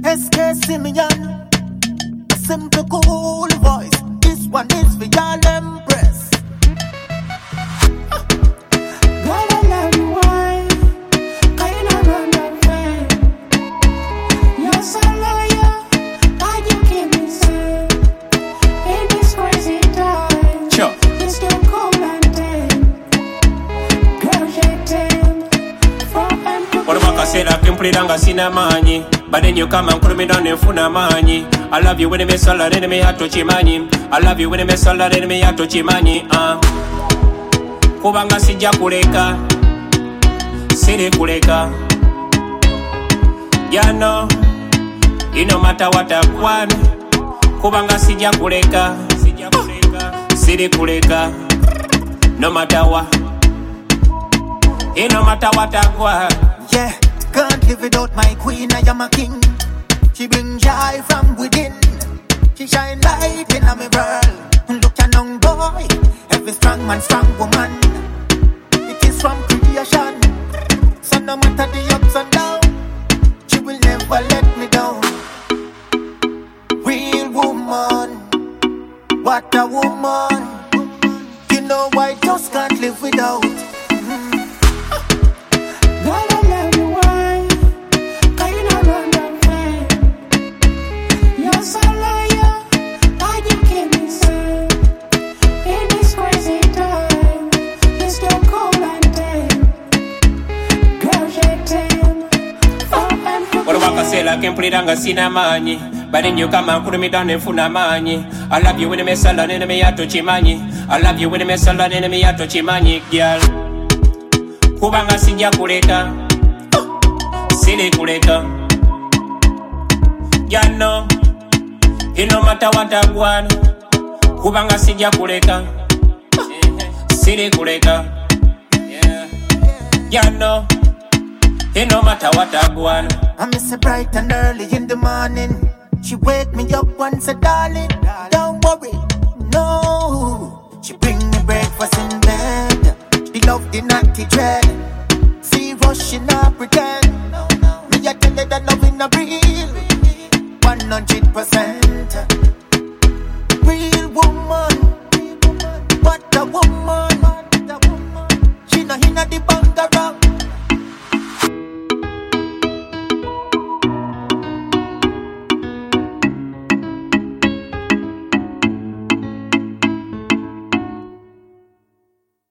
SK Simeon, a simple cool voice. This one is for y'all empress. Girl, I love you, why? Kinda run away. You're so loyal, why you keep me safe? In this crazy time, sure. You still cool and dead. Girl, you're dead. What about I said I can play danga sina mani, but then you come and put me down in funa mani. I love you when you miss all that enemy at Tochimani. I love you when you miss all that enemy at Tochimani. Kubanga sija kuleka, siri kuleka. Ya no, no matter what I want. Kubanga sija kuleka, siri kuleka. No matter what, no matter what I want. Yeah, can't live without my queen, I am a king. She bring joy from within. She shine light in my world. Look at young boy, every strong man, strong woman. It is from creation. So no matter the ups and downs, she will never let me down. Real woman, what a woman. You know I just can't live without. Girl, I love you, why? Kinda run away. You're so loyal, why you keep me safe? In this crazy time, you still cool and dead. Girl, you're dead. What about I say I can play danga sina mani, but then you come and put me down in funa mani. I love you when you miss all that enemy at Tochimani. I love you when you miss all that enemy at Tochimani, girl. Kubanga sija kuleka, siri kuleka. Ya no, no matter what I want. Kubanga sija kuleka, siri kuleka. Ya no, no matter what I want. I miss her bright and early in the morning. She wake me up and say, darling, don't worry, no. She bring me breakfast in bed. The love, the naughty dread. See rushing up pretend. Me I tell you that love in a real 100%. Real woman, what a woman. She no inna the bank.